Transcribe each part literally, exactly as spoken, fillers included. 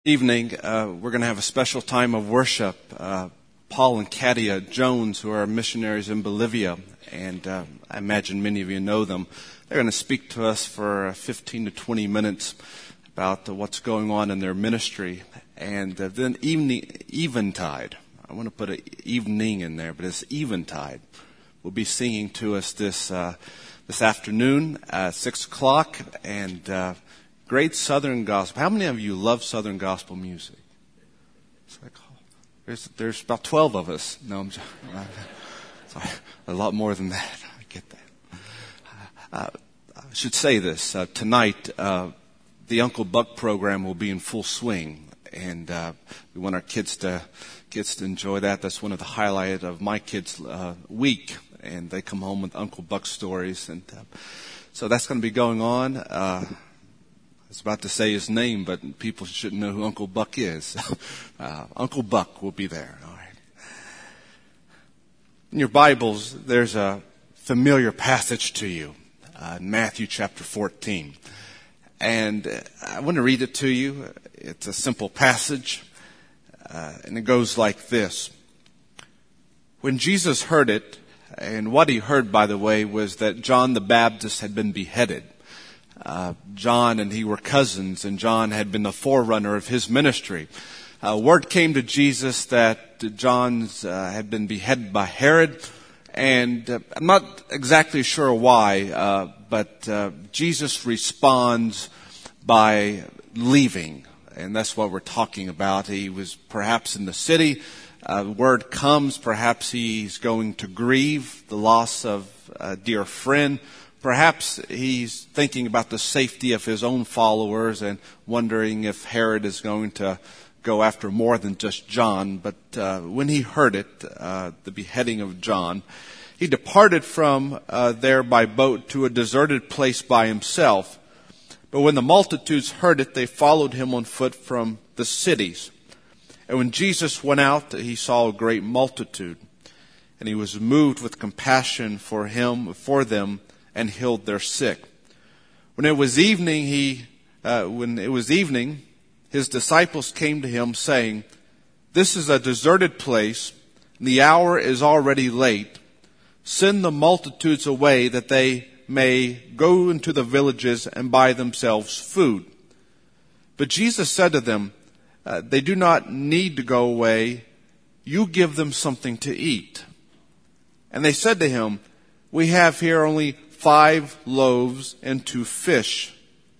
Evening, uh, we're going to have a special time of worship. Uh, Paul and Katia Jones, who are missionaries in Bolivia, and uh, I imagine many of you know them. They're going to speak to us for fifteen to twenty minutes about uh, what's going on in their ministry. And uh, then evening, Eventide. I want to put an evening in there, but it's Eventide. Will be singing to us this uh, this afternoon at six o'clock, and uh, great Southern gospel. How many of you love Southern gospel music? It's like, oh, there's, there's about twelve of us. No, I'm just, sorry, a lot more than that. I get that. Uh, I should say this. Uh, tonight, uh, the Uncle Buck program will be in full swing, and uh, we want our kids to kids to enjoy that. That's one of the highlights of my kids' uh, week, and they come home with Uncle Buck stories, and uh, so that's going to be going on. Uh, I was about to say his name, but people shouldn't know who Uncle Buck is. uh, Uncle Buck will be there. All right. In your Bibles, there's a familiar passage to you, uh, Matthew chapter fourteen. And I want to read it to you. It's a simple passage, uh, and it goes like this. When Jesus heard it, and what he heard, by the way, was that John the Baptist had been beheaded. Uh, John and he were cousins, and John had been the forerunner of his ministry. Uh, word came to Jesus that John's uh, had been beheaded by Herod, and uh, I'm not exactly sure why, uh, but uh, Jesus responds by leaving, and that's what we're talking about. He was perhaps in the city. Uh, word comes, perhaps he's going to grieve the loss of a dear friend. Perhaps he's thinking about the safety of his own followers and wondering if Herod is going to go after more than just John. But uh, when he heard it, uh, the beheading of John, he departed from uh, there by boat to a deserted place by himself. But when the multitudes heard it, they followed him on foot from the cities. And when Jesus went out, he saw a great multitude, and he was moved with compassion for him, for them, and healed their sick. When it was evening, he, uh, when it was evening, his disciples came to him saying, "This is a deserted place, and the hour is already late. Send the multitudes away that they may go into the villages and buy themselves food." But Jesus said to them, uh, "They do not need to go away. You give them something to eat." And they said to him, "We have here only five loaves and two fish."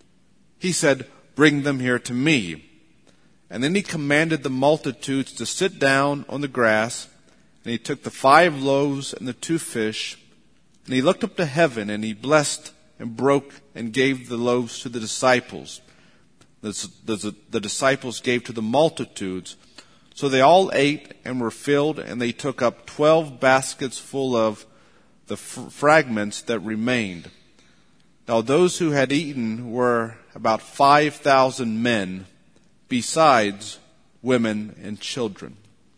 He said, "Bring them here to me." And then he commanded the multitudes to sit down on the grass. And he took the five loaves and the two fish, and he looked up to heaven, and he blessed and broke and gave the loaves to the disciples. The, the, the disciples gave to the multitudes. So they all ate and were filled, and they took up twelve baskets full of the f- fragments that remained. Now those who had eaten were about five thousand men, besides women and children.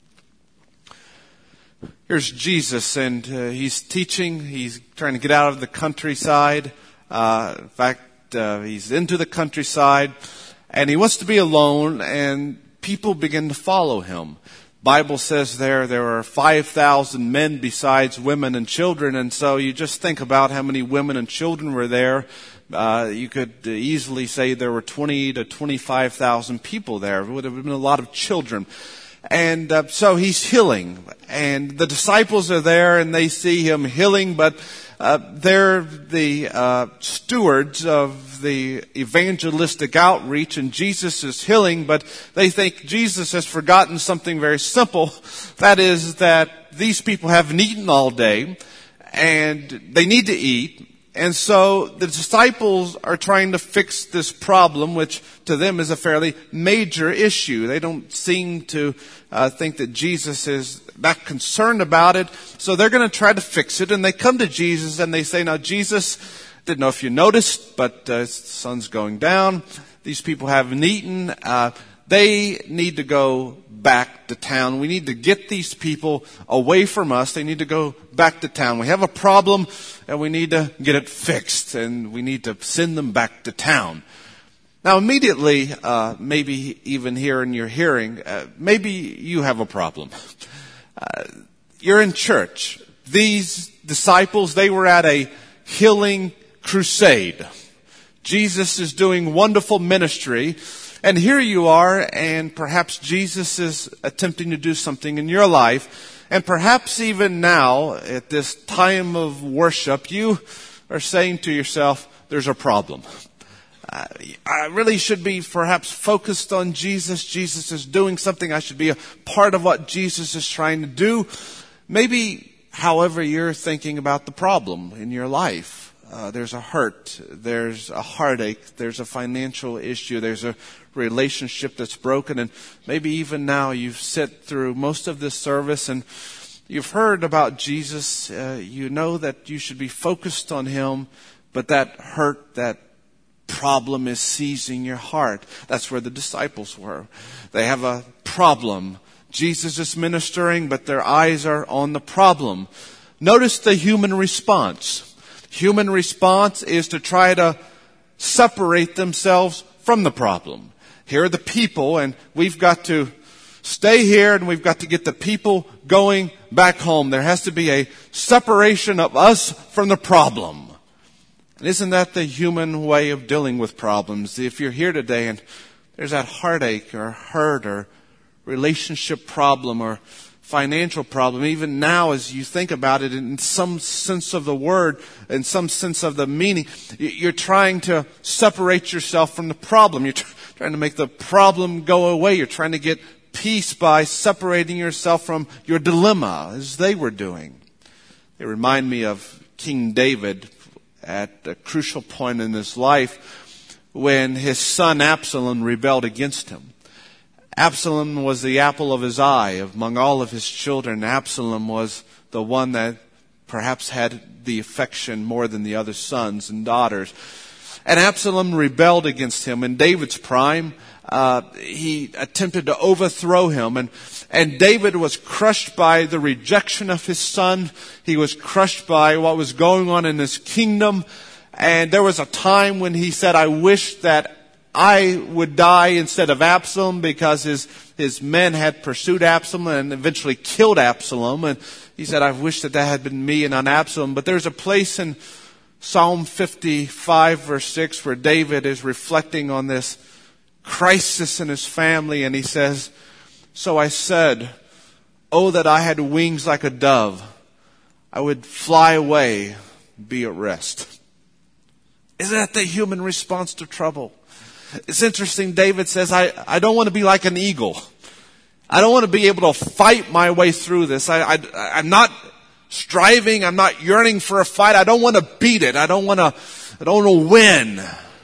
Here's Jesus, and uh, he's teaching. He's trying to get out of the countryside. Uh, in fact, uh, he's into the countryside, and he wants to be alone, and people begin to follow him. Bible says there there are five thousand men besides women and children, and so you just think about how many women and children were there. Uh, you could easily say there were twenty to twenty-five thousand people there. It would have been a lot of children. And uh, so he's healing, and the disciples are there, and they see him healing, but uh, they're the uh, stewards of the evangelistic outreach, and Jesus is healing, but they think Jesus has forgotten something very simple. That is that these people haven't eaten all day, and they need to eat. And so the disciples are trying to fix this problem, which to them is a fairly major issue. They don't seem to uh, think that Jesus is that concerned about it. So they're going to try to fix it. And they come to Jesus and they say, "Now, Jesus, didn't know if you noticed, but uh, the sun's going down. These people haven't eaten. Uh, they need to go back to town. We need to get these people away from us. They need to go back to town. We have a problem, and we need to get it fixed, and we need to send them back to town." Now, immediately, uh, maybe even here in your hearing, uh, maybe you have a problem. Uh, you're in church. These disciples, they were at a healing crusade. Jesus is doing wonderful ministry. And here you are, and perhaps Jesus is attempting to do something in your life. And perhaps even now, at this time of worship, you are saying to yourself, there's a problem. Uh, I really should be perhaps focused on Jesus. Jesus is doing something. I should be a part of what Jesus is trying to do. Maybe, however, you're thinking about the problem in your life. Uh, there's a hurt. There's a heartache. There's a financial issue. There's a relationship that's broken. And maybe even now you've sat through most of this service and you've heard about Jesus. Uh, you know that you should be focused on Him, but that hurt, that problem is seizing your heart. That's where the disciples were. They have a problem. Jesus is ministering, but their eyes are on the problem. Notice the human response. Human response is to try to separate themselves from the problem. Here are the people, and we've got to stay here, and we've got to get the people going back home. There has to be a separation of us from the problem. And isn't that the human way of dealing with problems? If you're here today and there's that heartache or hurt or relationship problem or financial problem, even now as you think about it in some sense of the word, in some sense of the meaning, you're trying to separate yourself from the problem. You're trying to make the problem go away. You're trying to get peace by separating yourself from your dilemma, as they were doing. They remind me of King David at a crucial point in his life when his son Absalom rebelled against him. Absalom was the apple of his eye. Among all of his children, Absalom was the one that perhaps had the affection more than the other sons and daughters. And Absalom rebelled against him. In David's prime, uh, he attempted to overthrow him. And, and David was crushed by the rejection of his son. He was crushed by what was going on in his kingdom. And there was a time when he said, I wish that I would die instead of Absalom, because his, his men had pursued Absalom and eventually killed Absalom. And he said, I wish that that had been me and not Absalom. But there's a place in Psalm fifty-five verse six where David is reflecting on this crisis in his family, and he says, so I said, oh, that I had wings like a dove. I would fly away, be at rest. Isn't that the human response to trouble? It's interesting. David says, I, I don't want to be like an eagle. I don't want to be able to fight my way through this. I, I, I'm not striving. I'm not yearning for a fight. I don't want to beat it. I don't want to, I don't want to win.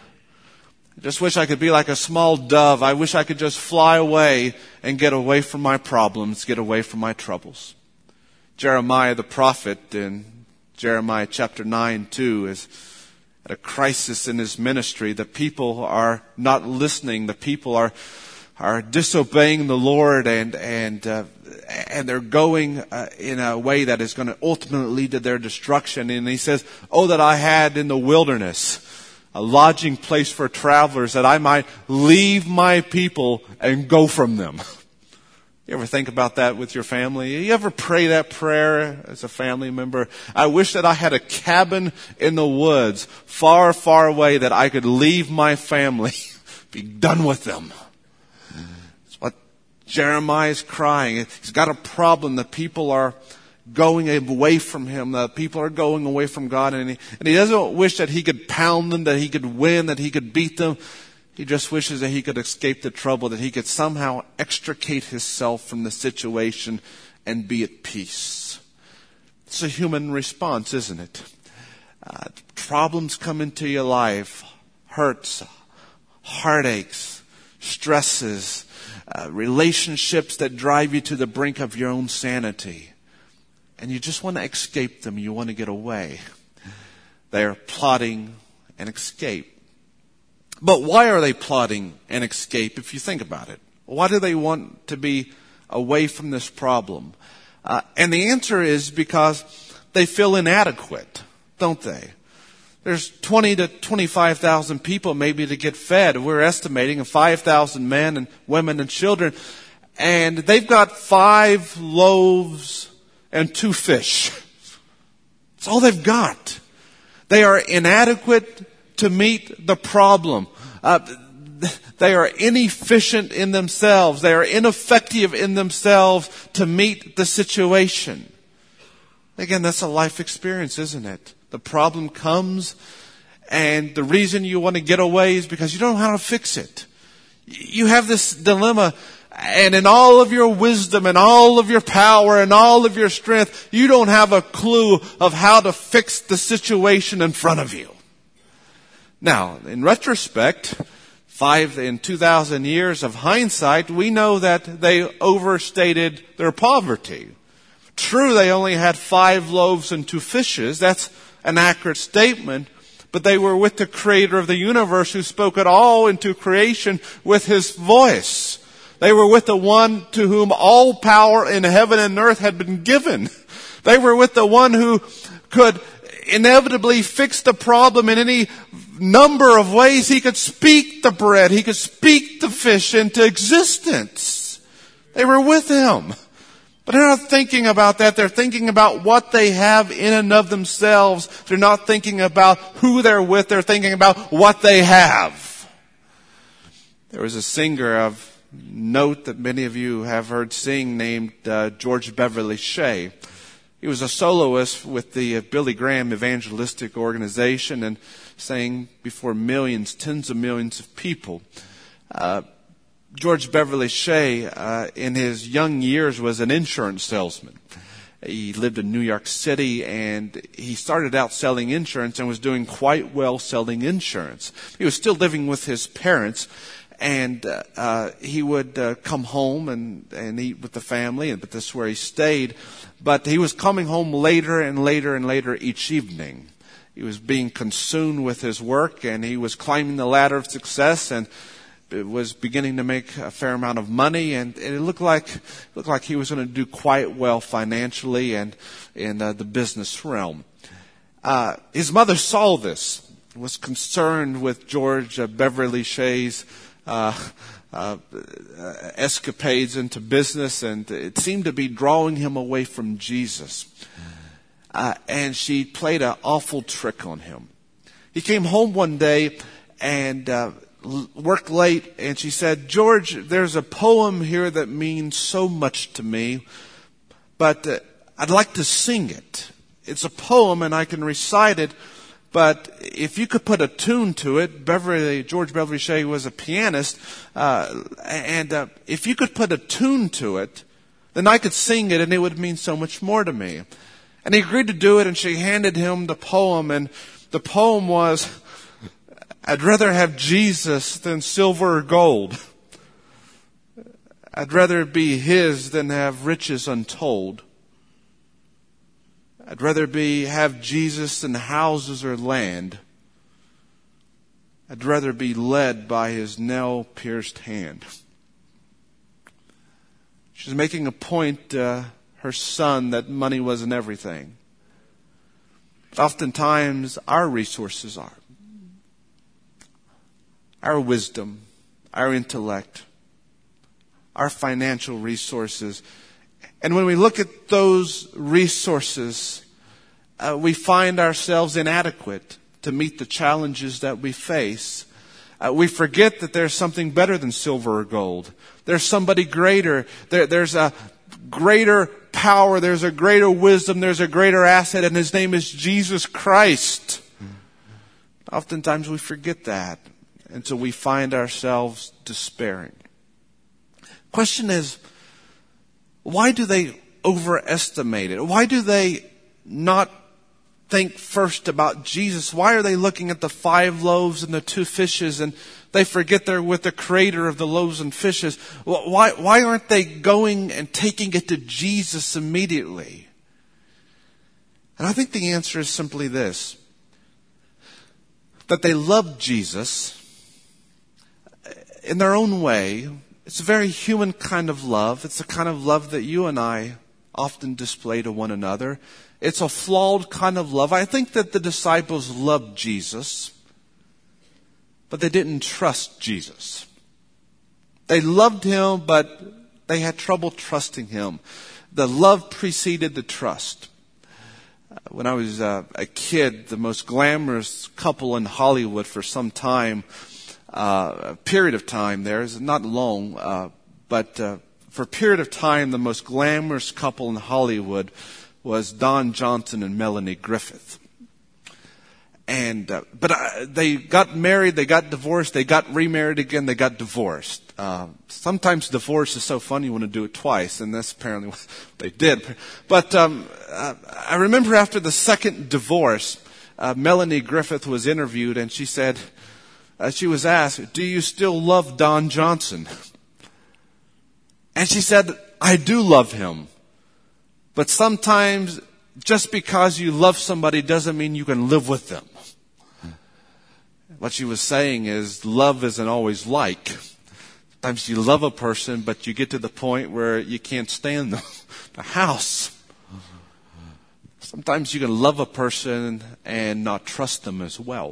I just wish I could be like a small dove. I wish I could just fly away and get away from my problems, get away from my troubles. Jeremiah the prophet in Jeremiah chapter nine two is at a crisis in his ministry. The people are not listening. The people are are disobeying the Lord, and and uh, and they're going uh, in a way that is going to ultimately lead to their destruction. And he says, "Oh, that I had in the wilderness a lodging place for travelers, that I might leave my people and go from them." You ever think about that with your family? You ever pray that prayer as a family member? I wish that I had a cabin in the woods, far, far away, that I could leave my family, be done with them. That's what Jeremiah is crying. He's got a problem. The people are going away from him. The people are going away from God. And he, and he doesn't wish that he could pound them, that he could win, that he could beat them. He just wishes that he could escape the trouble, that he could somehow extricate himself from the situation and be at peace. It's a human response, isn't it? Uh, problems come into your life, hurts, heartaches, stresses, uh, relationships that drive you to the brink of your own sanity. And you just want to escape them. You want to get away. They're plotting an escape. But why are they plotting an escape, if you think about it? Why do they want to be away from this problem? Uh, and the answer is because they feel inadequate, don't they? There's twenty to twenty-five thousand people maybe to get fed. We're estimating five thousand men and women and children. And they've got five loaves and two fish. That's all they've got. They are inadequate to meet the problem. Uh, they are inefficient in themselves. They are ineffective in themselves to meet the situation. Again, that's a life experience, isn't it? The problem comes, and the reason you want to get away is because you don't know how to fix it. You have this dilemma, and in all of your wisdom and all of your power and all of your strength, you don't have a clue of how to fix the situation in front of you. Now, in retrospect, five in two thousand years of hindsight, we know that they overstated their poverty. True, they only had five loaves and two fishes. That's an accurate statement. But they were with the Creator of the universe who spoke it all into creation with His voice. They were with the one to whom all power in heaven and earth had been given. They were with the one who could inevitably fix the problem in any number of ways. He could speak the bread. He could speak the fish into existence. They were with Him. But they're not thinking about that. They're thinking about what they have in and of themselves. They're not thinking about who they're with. They're thinking about what they have. There was a singer of note that many of you have heard sing named uh, George Beverly Shea. He was a soloist with the uh, Billy Graham Evangelistic Organization and sang before millions, tens of millions of people. Uh, George Beverly Shea, uh, in his young years, was an insurance salesman. He lived in New York City, and he started out selling insurance and was doing quite well selling insurance. He was still living with his parents, and uh, uh, he would uh, come home and, and eat with the family, but this is where he stayed. But he was coming home later and later and later each evening. He was being consumed with his work, and he was climbing the ladder of success, and it was beginning to make a fair amount of money, and it looked like it looked like he was going to do quite well financially and in uh, the business realm. Uh, his mother saw this, was concerned with George uh, Beverly Shea's uh, uh, escapades into business, and it seemed to be drawing him away from Jesus. Uh, and she played an awful trick on him. He came home one day and uh, worked late, and she said, "George, there's a poem here that means so much to me, but uh, I'd like to sing it. It's a poem, and I can recite it, but if you could put a tune to it," Beverly, George Beverly Shea was a pianist, uh, and uh, if you could put a tune to it, then I could sing it, and it would mean so much more to me. And he agreed to do it, and she handed him the poem, and the poem was, "I'd rather have Jesus than silver or gold. I'd rather be His than have riches untold. I'd rather be have Jesus than houses or land. I'd rather be led by His nail-pierced hand." She's making a point, uh, her son, that money wasn't everything. But oftentimes, our resources are. Our wisdom, our intellect, our financial resources. And when we look at those resources, uh, we find ourselves inadequate to meet the challenges that we face. Uh, we forget that there's something better than silver or gold. There's somebody greater. There, there's a greater power. There's a greater wisdom. There's a greater asset, and His name is Jesus Christ. Oftentimes we forget that. And so we find ourselves despairing. Question is, why do they overestimate it? Why do they not think first about Jesus? Why are they looking at the five loaves and the two fishes, and they forget they're with the Creator of the loaves and fishes? Why, why aren't they going and taking it to Jesus immediately? And I think the answer is simply this: that they love Jesus in their own way. It's a very human kind of love. It's the kind of love that you and I often display to one another. It's a flawed kind of love. I think that the disciples loved Jesus, but they didn't trust Jesus. They loved him, but they had trouble trusting him. The love preceded the trust. When I was uh, a kid, the most glamorous couple in Hollywood for some time, uh, a period of time there, is not long, uh, but uh, for a period of time, the most glamorous couple in Hollywood was Don Johnson and Melanie Griffith. And uh, but uh, they got married, they got divorced, they got remarried again, they got divorced. Uh, sometimes divorce is so fun you want to do it twice, and that's apparently what they did. But um, uh, I remember after the second divorce, uh, Melanie Griffith was interviewed, and she said, uh, she was asked, "Do you still love Don Johnson?" And she said, "I do love him. But sometimes just because you love somebody doesn't mean you can live with them." What she was saying is love isn't always like. Sometimes you love a person, but you get to the point where you can't stand the, the house. Sometimes you can love a person and not trust them as well.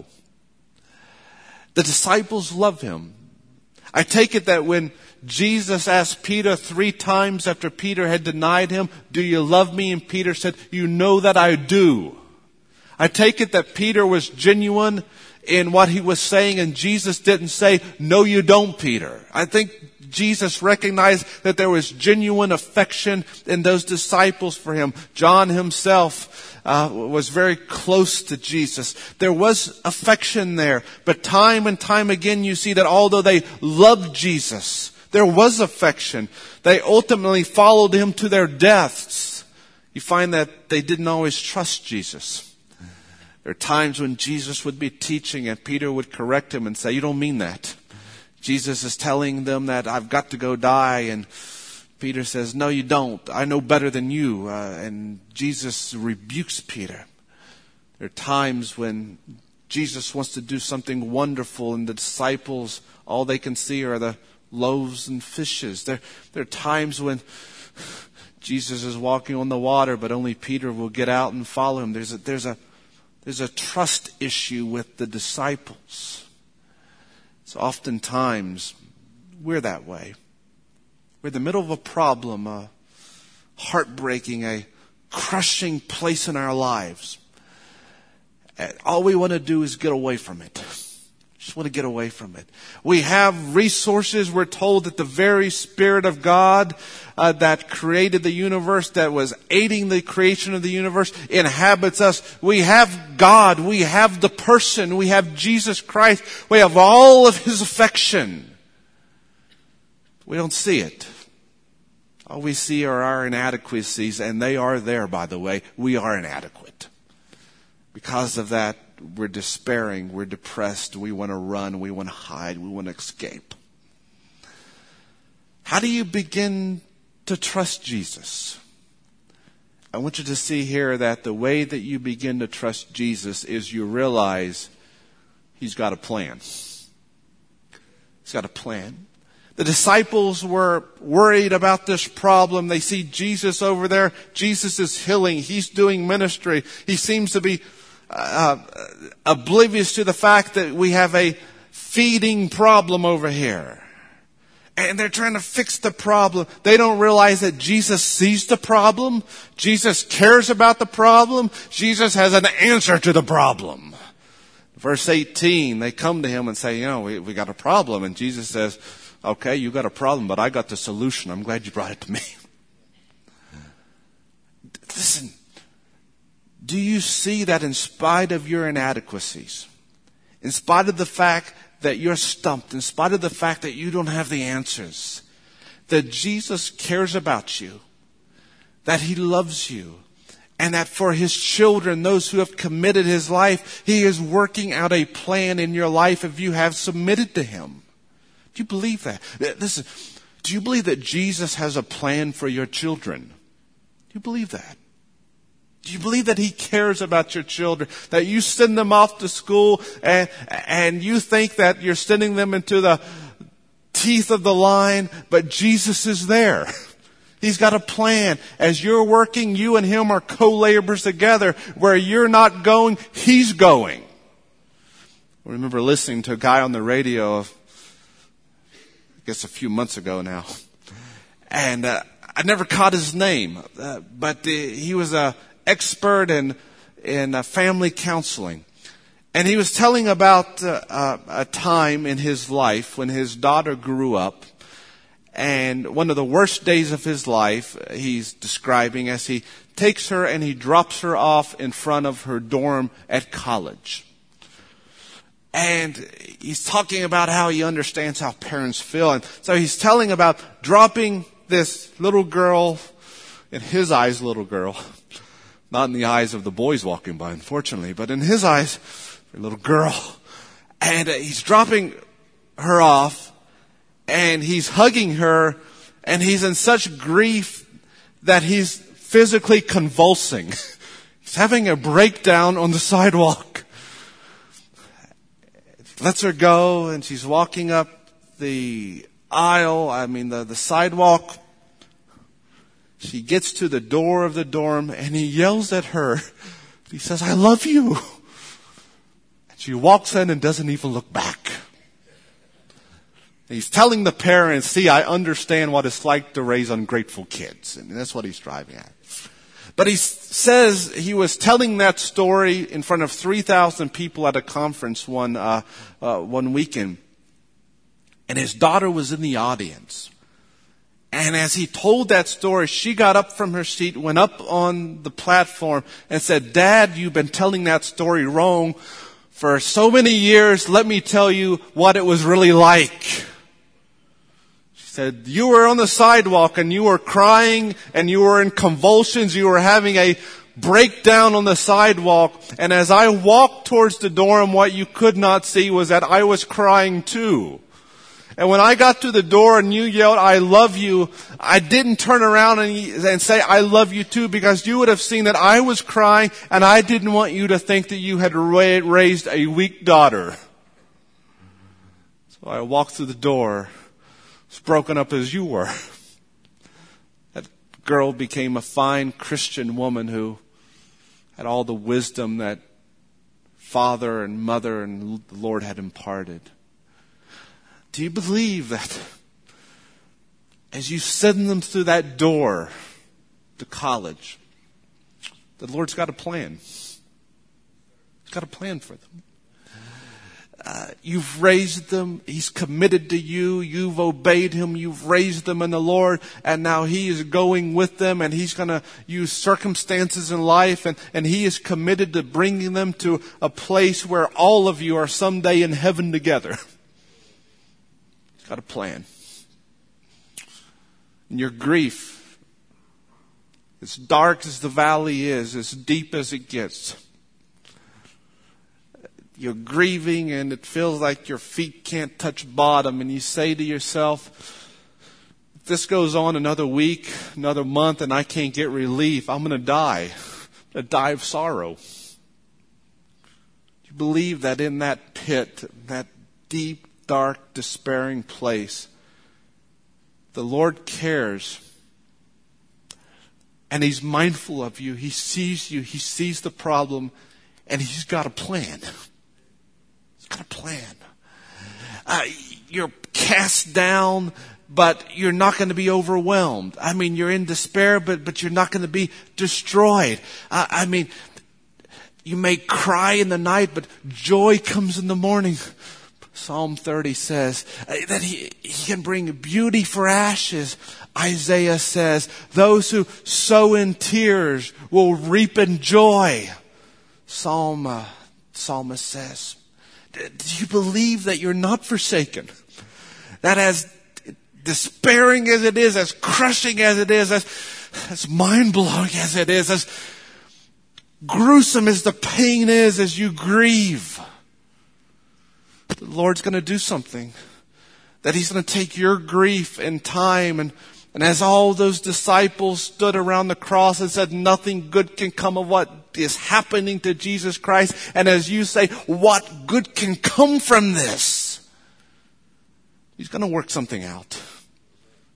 The disciples love him. I take it that when Jesus asked Peter three times after Peter had denied him, "Do you love me?" And Peter said, "You know that I do." I take it that Peter was genuine in what he was saying, and Jesus didn't say, "No, you don't, Peter." I think Jesus recognized that there was genuine affection in those disciples for him. John himself uh, was very close to Jesus. There was affection there, but time and time again you see that although they loved Jesus, there was affection. They ultimately followed him to their deaths. You find that they didn't always trust Jesus. There are times when Jesus would be teaching and Peter would correct him and say, "You don't mean that." Jesus is telling them that I've got to go die, and Peter says, "No, you don't. I know better than you." Uh, and Jesus rebukes Peter. There are times when Jesus wants to do something wonderful and the disciples, all they can see are the loaves and fishes. There, there are times when Jesus is walking on the water, but only Peter will get out and follow him. There's a, there's a, there's a trust issue with the disciples. So oftentimes we're that way. We're in the middle of a problem, a heartbreaking, a crushing place in our lives. And all we want to do is get away from it. Just want to get away from it. We have resources. We're told that the very Spirit of God uh, that created the universe, that was aiding the creation of the universe, inhabits us. We have God. We have the person. We have Jesus Christ. We have all of his affection. We don't see it. All we see are our inadequacies, and they are there, by the way. We are inadequate. Because of that, we're despairing, we're depressed, we want to run, we want to hide, we want to escape. How do you begin to trust Jesus? I want you to see here that the way that you begin to trust Jesus is you realize he's got a plan. He's got a plan. The disciples were worried about this problem. They see Jesus over there. Jesus is healing. He's doing ministry. He seems to be Uh, oblivious to the fact that we have a feeding problem over here. And they're trying to fix the problem. They don't realize that Jesus sees the problem. Jesus cares about the problem. Jesus has an answer to the problem. Verse eighteen, they come to him and say, you know, we, we got a problem. And Jesus says, okay, you got a problem, but I got the solution. I'm glad you brought it to me. Listen. Do you see that in spite of your inadequacies, in spite of the fact that you're stumped, in spite of the fact that you don't have the answers, that Jesus cares about you, that he loves you, and that for his children, those who have committed his life, he is working out a plan in your life if you have submitted to him? Do you believe that? Listen, do you believe that Jesus has a plan for your children? Do you believe that? Do you believe that he cares about your children? That you send them off to school and, and you think that you're sending them into the teeth of the lion, but Jesus is there. He's got a plan. As you're working, you and him are co-laborers together. Where you're not going, he's going. I remember listening to a guy on the radio, I guess a few months ago now. And uh, I never caught his name. Uh, but uh, he was an expert in, in uh, family counseling. And he was telling about uh, uh, a time in his life when his daughter grew up. And one of the worst days of his life, he's describing as he takes her and he drops her off in front of her dorm at college. And he's talking about how he understands how parents feel. And so he's telling about dropping this little girl, in his eyes, little girl, not in the eyes of the boys walking by, unfortunately, but in his eyes, a little girl. And uh, he's dropping her off. And he's hugging her, and he's in such grief that he's physically convulsing. He's having a breakdown on the sidewalk. He lets her go, and she's walking up the aisle, I mean the, the sidewalk. She gets to the door of the dorm, and he yells at her. He says, "I love you." And she walks in and doesn't even look back. He's telling the parents, see, I understand what it's like to raise ungrateful kids. And that's what he's driving at. But he says he was telling that story in front of three thousand people at a conference one, uh, uh, one weekend. And his daughter was in the audience. And as he told that story, she got up from her seat, went up on the platform and said, "Dad, you've been telling that story wrong for so many years. Let me tell you what it was really like." Said, "You were on the sidewalk and you were crying and you were in convulsions. You were having a breakdown on the sidewalk. And as I walked towards the dorm, what you could not see was that I was crying too. And when I got to the door and you yelled, 'I love you,' I didn't turn around and, and say, 'I love you too,' because you would have seen that I was crying and I didn't want you to think that you had raised a weak daughter. So I walked through the door, as broken up as you were." That girl became a fine Christian woman who had all the wisdom that father and mother and the Lord had imparted. Do you believe that as you send them through that door to college, the Lord's got a plan? He's got a plan for them. Uh, you've raised them. He's committed to you. You've obeyed him. You've raised them in the Lord. And now he is going with them, and he's going to use circumstances in life. And, and he is committed to bringing them to a place where all of you are someday in heaven together. He's got a plan. And your grief, as dark as the valley is, as deep as it gets, you're grieving and it feels like your feet can't touch bottom, and you say to yourself, if this goes on another week, another month, and I can't get relief, I'm going to die. I'm going to die of sorrow. You believe that in that pit, that deep, dark, despairing place, the Lord cares. And he's mindful of you. He sees you. He sees the problem, and he's got a plan. Got a plan. Uh, you're cast down, but you're not going to be overwhelmed. I mean, you're in despair, but but you're not going to be destroyed. Uh, I mean, you may cry in the night, but joy comes in the morning. Psalm thirty says uh, that he, he can bring beauty for ashes. Isaiah says, those who sow in tears will reap in joy. Psalm, uh, Psalmist says, do you believe that you're not forsaken? That as despairing as it is, as crushing as it is, as, as mind-blowing as it is, as gruesome as the pain is as you grieve, the Lord's going to do something. That he's going to take your grief and time, and, and as all those disciples stood around the cross and said, nothing good can come of what is happening to Jesus Christ. And as you say, what good can come from this? He's going to work something out.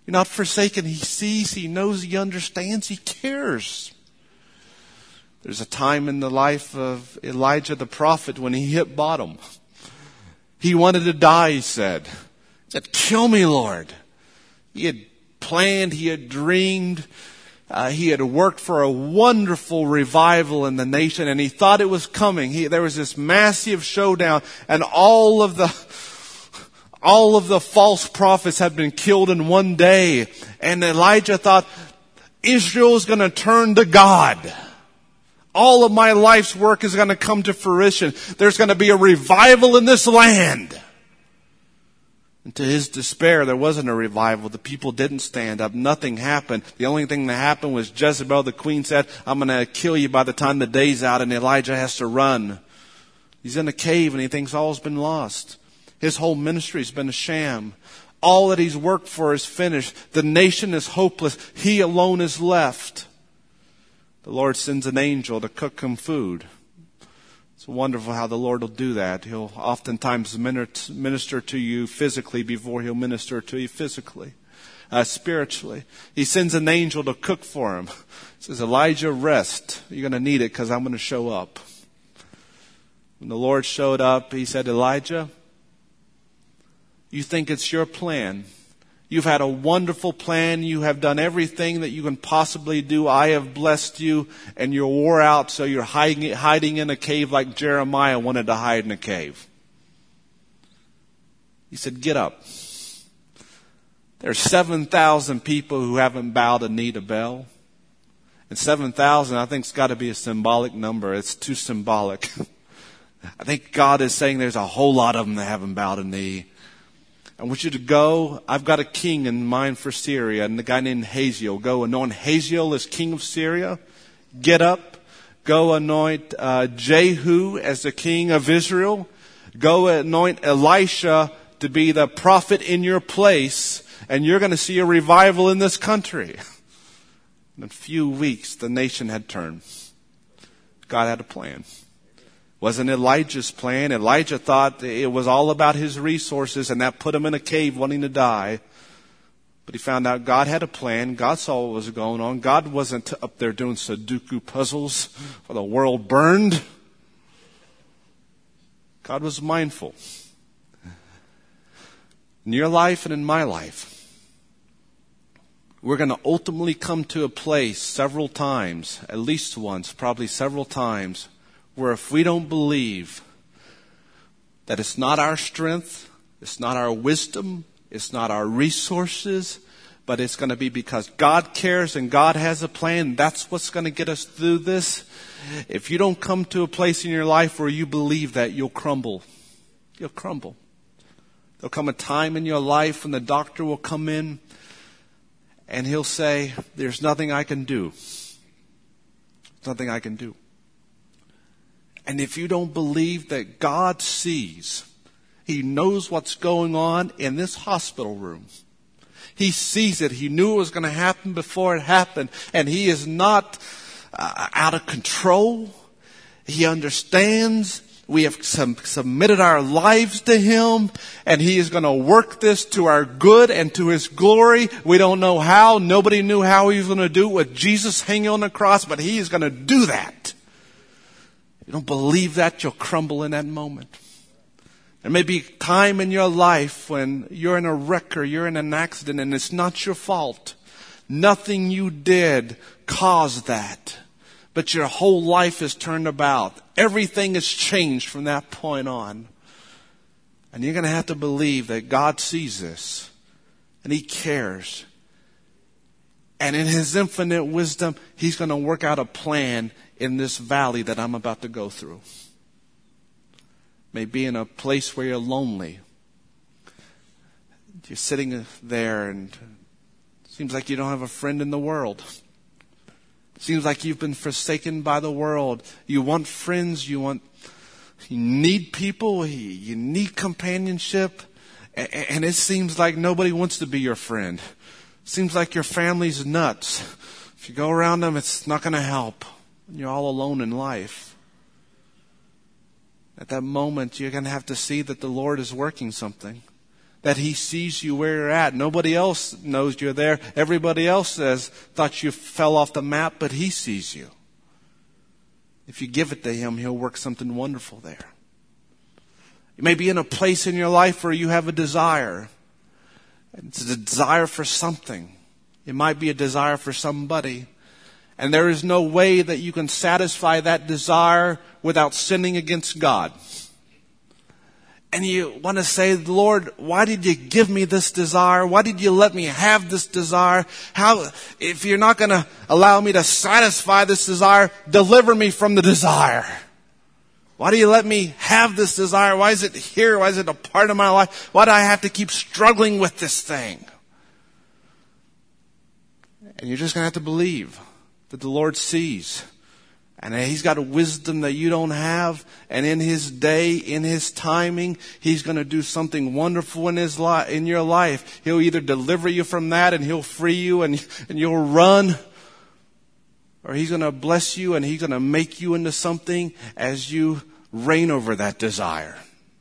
You're not forsaken. He sees, he knows, he understands, he cares. There's a time in the life of Elijah the prophet when he hit bottom. He wanted to die, he said. He said, kill me, Lord. He had planned, he had dreamed, uh, he had worked for a wonderful revival in the nation, and he thought it was coming. He, there was this massive showdown, and all of the all of the false prophets had been killed in one day. And Elijah thought, Israel's going to turn to God. All of my life's work is going to come to fruition. There's going to be a revival in this land. And to his despair, there wasn't a revival. The people didn't stand up. Nothing happened. The only thing that happened was Jezebel, the queen, said, I'm going to kill you by the time the day's out. And Elijah has to run. He's in a cave and he thinks all's been lost. His whole ministry's been a sham. All that he's worked for is finished. The nation is hopeless. He alone is left. The Lord sends an angel to cook him food. It's wonderful how the Lord will do that. He'll oftentimes minister to you physically before he'll minister to you physically, uh, spiritually. He sends an angel to cook for him. He says, Elijah, rest. You're going to need it because I'm going to show up. When the Lord showed up, he said, Elijah, you think it's your plan. You've had a wonderful plan. You have done everything that you can possibly do. I have blessed you and you're wore out, so you're hiding, hiding in a cave like Jeremiah wanted to hide in a cave. He said, get up. There's seven thousand people who haven't bowed a knee to Baal. And seven thousand, I think, it's got to be a symbolic number. It's too symbolic. I think God is saying there's a whole lot of them that haven't bowed a knee. I want you to go. I've got a king in mind for Syria, and the guy named Hazael. Go anoint Hazael as king of Syria. Get up. Go anoint uh, Jehu as the king of Israel. Go anoint Elisha to be the prophet in your place, and you're going to see a revival in this country. In a few weeks, the nation had turned. God had a plan. Wasn't Elijah's plan. Elijah thought it was all about his resources, and that put him in a cave wanting to die. But he found out God had a plan. God saw what was going on. God wasn't up there doing Sudoku puzzles while the world burned. God was mindful. In your life and in my life, we're going to ultimately come to a place several times, at least once, probably several times, where if we don't believe that it's not our strength, it's not our wisdom, it's not our resources, but it's going to be because God cares and God has a plan, that's what's going to get us through this. If you don't come to a place in your life where you believe that, you'll crumble. You'll crumble. There'll come a time in your life when the doctor will come in and he'll say, there's nothing I can do. There's nothing I can do. And if you don't believe that God sees, He knows what's going on in this hospital room. He sees it. He knew it was going to happen before it happened. And He is not uh, out of control. He understands. We have sub- submitted our lives to Him. And He is going to work this to our good and to His glory. We don't know how. Nobody knew how He was going to do it with Jesus hanging on the cross. But He is going to do that. If you don't believe that, you'll crumble in that moment. There may be a time in your life when you're in a wreck or you're in an accident and it's not your fault. Nothing you did caused that. But your whole life is turned about. Everything has changed from that point on. And you're going to have to believe that God sees this and He cares. And in His infinite wisdom, He's going to work out a plan in this valley that I'm about to go through. Maybe in a place where you're lonely. You're sitting there and it seems like you don't have a friend in the world. It seems like you've been forsaken by the world. You want friends, you want, you need people, you need companionship. And it seems like nobody wants to be your friend. It seems like your family's nuts. If you go around them, it's not going to help. You're all alone in life. At that moment, you're going to have to see that the Lord is working something. that he sees you where you're at. Nobody else knows you're there. Everybody else says, thought you fell off the map, but he sees you. If you give it to him, he'll work something wonderful there. You may be in a place in your life where you have a desire. It's a desire for something. It might be a desire for somebody. And there is no way that you can satisfy that desire without sinning against God. And you want to say, Lord, why did you give me this desire? Why did you let me have this desire? How, if you're not going to allow me to satisfy this desire, deliver me from the desire. Why do you let me have this desire? Why is it here? Why is it a part of my life? Why do I have to keep struggling with this thing? And you're just going to have to believe that the Lord sees. And he's got a wisdom that you don't have. And in his day, in his timing, he's going to do something wonderful in his li- in your life. He'll either deliver you from that and he'll free you and, and you'll run. Or he's going to bless you and he's going to make you into something as you reign over that desire.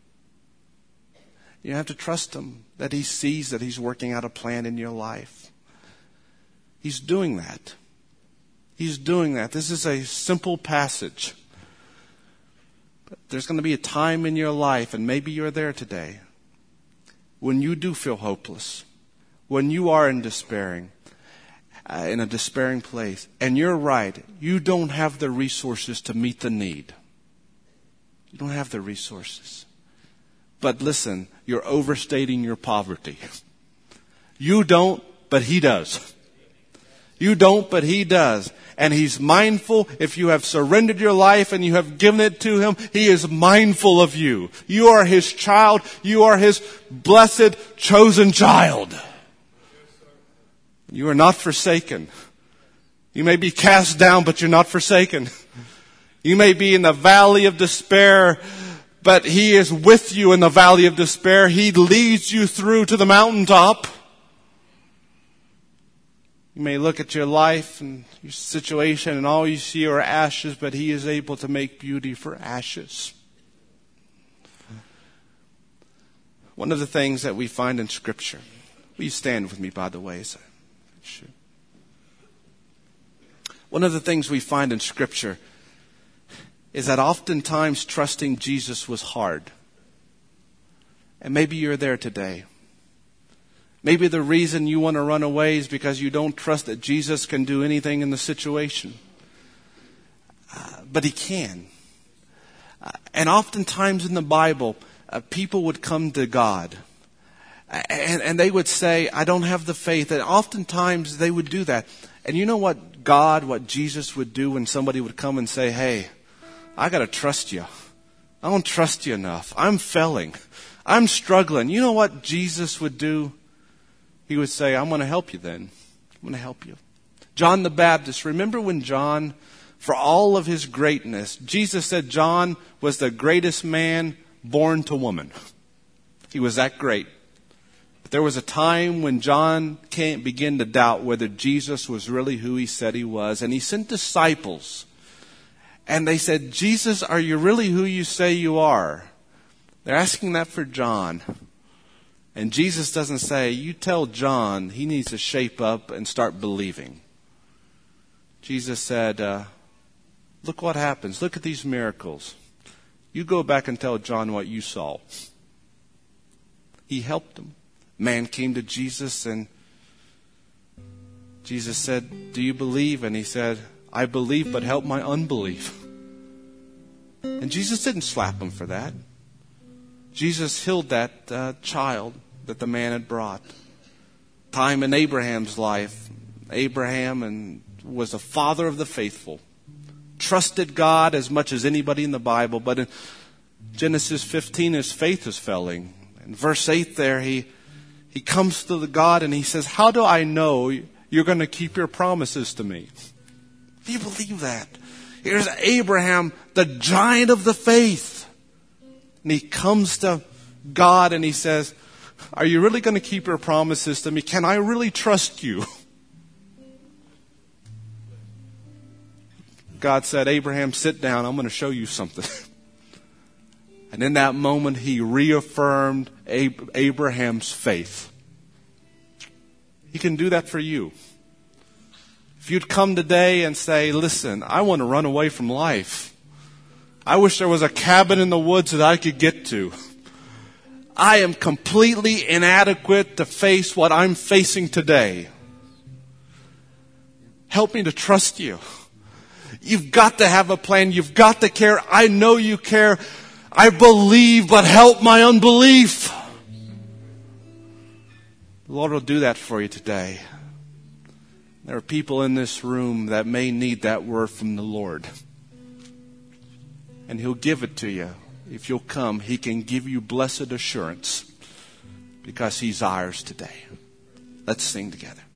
You have to trust him that he sees that he's working out a plan in your life. He's doing that. He's doing that. This is a simple passage. But there's going to be a time in your life, and maybe you're there today, when you do feel hopeless, when you are in despairing, uh, in a despairing place. And you're right. You don't have the resources to meet the need. You don't have the resources. But listen, you're overstating your poverty. You don't, but he does. You don't, but he does. And he's mindful. If you have surrendered your life and you have given it to him, he is mindful of you. You are his child. You are his blessed, chosen child. You are not forsaken. You may be cast down, but you're not forsaken. You may be in the valley of despair, but he is with you in the valley of despair. He leads you through to the mountaintop. You may look at your life and your situation and all you see are ashes, but he is able to make beauty for ashes. One of the things that we find in Scripture, will you stand with me, by the way? So, sure. One of the things we find in Scripture is that oftentimes trusting Jesus was hard. And maybe you're there today. Maybe the reason you want to run away is because you don't trust that Jesus can do anything in the situation. Uh, but he can. Uh, and oftentimes in the Bible, uh, people would come to God. And, and they would say, I don't have the faith. And oftentimes they would do that. And you know what God, what Jesus would do when somebody would come and say, hey, I got to trust you. I don't trust you enough. I'm failing. I'm struggling. You know what Jesus would do? He would say, I'm going to help you then. I'm going to help you. John the Baptist, remember when John, for all of his greatness, Jesus said John was the greatest man born to woman. He was that great. But there was a time when John can't begin to doubt whether Jesus was really who he said he was. And he sent disciples. And they said, Jesus, are you really who you say you are? They're asking that for John. And Jesus doesn't say, you tell John he needs to shape up and start believing. Jesus said, uh, look what happens. Look at these miracles. You go back and tell John what you saw. He helped him. Man came to Jesus and Jesus said, do you believe? And he said, I believe, but help my unbelief. And Jesus didn't slap him for that. Jesus healed that uh, child that the man had brought. Time in Abraham's life. Abraham and was the father of the faithful. Trusted God as much as anybody in the Bible. But in Genesis fifteen, his faith is failing. In verse eight there, he, he comes to the God and he says, how do I know you're going to keep your promises to me? Do you believe that? Here's Abraham, the giant of the faith. And he comes to God and he says, are you really going to keep your promises to me? Can I really trust you? God said, Abraham, sit down. I'm going to show you something. And in that moment, he reaffirmed Ab- Abraham's faith. He can do that for you. If you'd come today and say, listen, I want to run away from life. I wish there was a cabin in the woods that I could get to. I am completely inadequate to face what I'm facing today. Help me to trust you. You've got to have a plan. You've got to care. I know you care. I believe, but help my unbelief. The Lord will do that for you today. There are people in this room that may need that word from the Lord. And He'll give it to you. If you'll come, He can give you blessed assurance because He's ours today. Let's sing together.